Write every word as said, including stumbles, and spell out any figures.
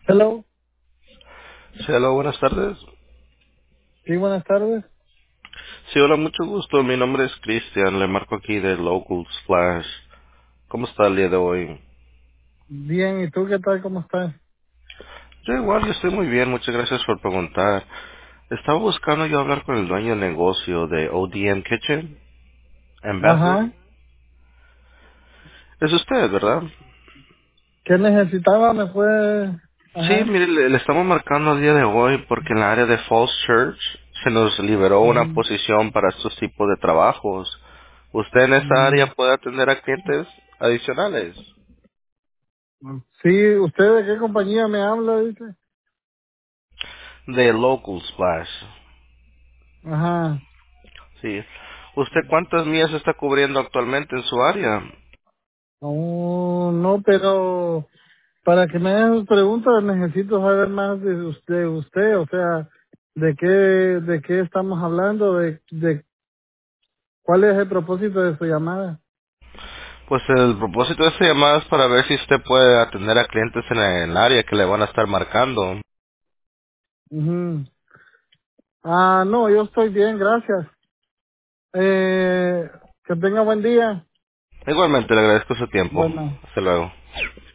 Hello. Sí, hola, buenas tardes. Sí, buenas tardes. Sí, hola, mucho gusto. Mi nombre es Cristian. Le marco aquí de Local Splash. ¿Cómo está el día de hoy? Bien, ¿y tú qué tal? ¿Cómo estás? Yo igual, yo estoy muy bien. Muchas gracias por preguntar. Estaba buscando yo hablar con el dueño del negocio de O D M Kitchen en Bethel. Ajá. Es usted, ¿verdad? ¿Qué necesitaba? ¿Me puede...? Sí, Ajá. mire, le, le estamos marcando el día de hoy porque en la área de Falls Church se nos liberó una Ujú, posición para estos tipos de trabajos. ¿Usted en esa ujú. área puede atender a clientes adicionales? Sí, ¿usted de qué compañía me habla, dice? De Local Splash. Ajá. Sí. ¿Usted cuántas millas está cubriendo actualmente en su área? Oh, no, pero para que me haga sus preguntas necesito saber más de usted, usted, o sea, de qué, de qué estamos hablando, de, de cuál es el propósito de su llamada. Pues el propósito de esta llamada es para ver si usted puede atender a clientes en el área que le van a estar marcando. Ujú. Ah, no, yo estoy bien, gracias. Eh, que tenga buen día. Igualmente le agradezco su tiempo. Bueno. Hasta luego.